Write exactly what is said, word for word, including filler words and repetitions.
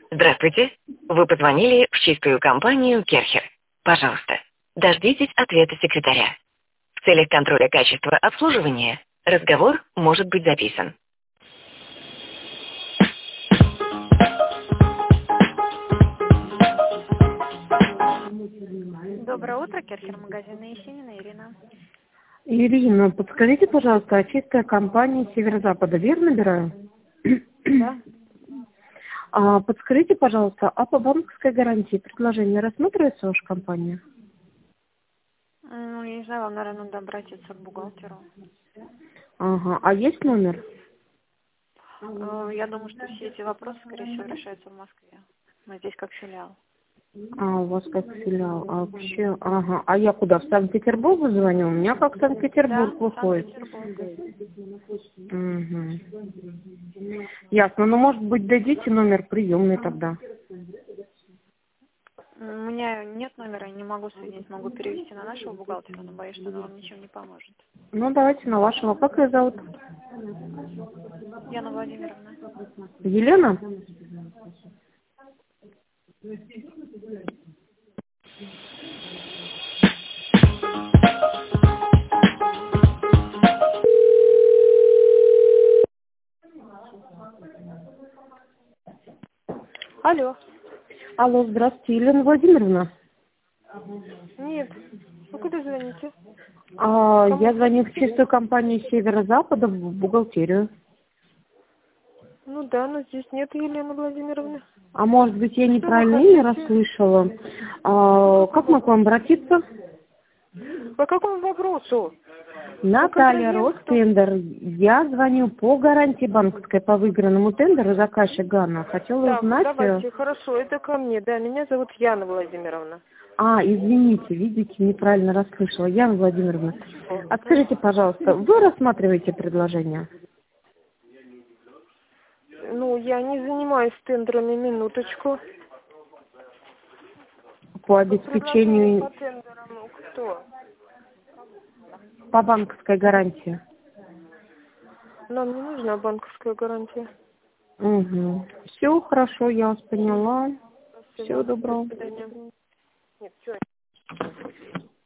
Здравствуйте. Вы позвонили в чистую компанию Керхер. Пожалуйста, дождитесь ответа секретаря. В целях контроля качества обслуживания разговор может быть записан. Доброе утро, Керхер, магазин Есенина, Ирина. Ирина, подскажите, пожалуйста, а чистая компания Северо-Запада, верно набираю? Да. А, подскажите, пожалуйста, а по банковской гарантии предложение рассматривается ваша компания? Ну, я не знаю, вам, наверное, надо обратиться к бухгалтеру. Ага, а есть номер? Э, Я думаю, что все эти вопросы, скорее всего, решаются в Москве. Мы здесь как филиал. А, у вас как филиал, а вообще, ага, а я куда, в Санкт-Петербург звоню? У меня как Санкт-Петербург Да, выходит. Санкт-Петербург. Угу. Ясно, ну, может быть, дадите номер приемный тогда? У меня нет номера, я не могу соединить, могу перевести на нашего бухгалтера, но боюсь, что она вам ничем не поможет. Ну, давайте на вашего. Как ее зовут? Яна Владимировна. Елена? Алло. Алло, здравствуйте, Елена Владимировна. Нет. Вы куда звоните? А, я звоню в чистую компанию Северо-Запада в бухгалтерию. Ну да, но здесь нет Елены Владимировны. А может быть, я Что неправильно вы имя хотите? расслышала? А, как мы к вам обратиться? По какому вопросу? Наталья контрагенту. Ростендер. Я звоню по гарантии банковской по выигранному тендеру заказчик Ганна. Хотела Так, узнать... давайте, хорошо, это ко мне. Да, меня зовут Яна Владимировна. А, извините, видите, неправильно расслышала. Яна Владимировна, а скажите, пожалуйста, вы рассматриваете предложение? Ну, я не занимаюсь тендерами, минуточку. По Предложение обеспечению, по тендерам, ну, кто? по банковской гарантии? Нам не нужна банковская гарантия. Угу. Все хорошо, я вас поняла. Спасибо. Всего доброго. До свидания. Нет, все.